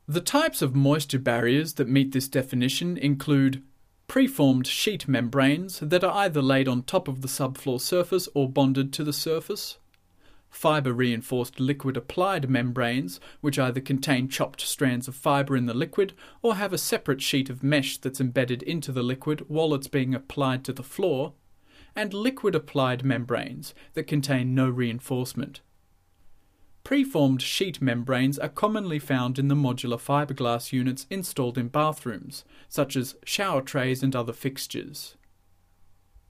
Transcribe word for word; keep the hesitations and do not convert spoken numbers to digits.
The types of moisture barriers that meet this definition include preformed sheet membranes that are either laid on top of the subfloor surface or bonded to the surface, fibre-reinforced liquid-applied membranes, which either contain chopped strands of fibre in the liquid or have a separate sheet of mesh that's embedded into the liquid while it's being applied to the floor, and liquid-applied membranes that contain no reinforcement. Preformed sheet membranes are commonly found in the modular fiberglass units installed in bathrooms, such as shower trays and other fixtures.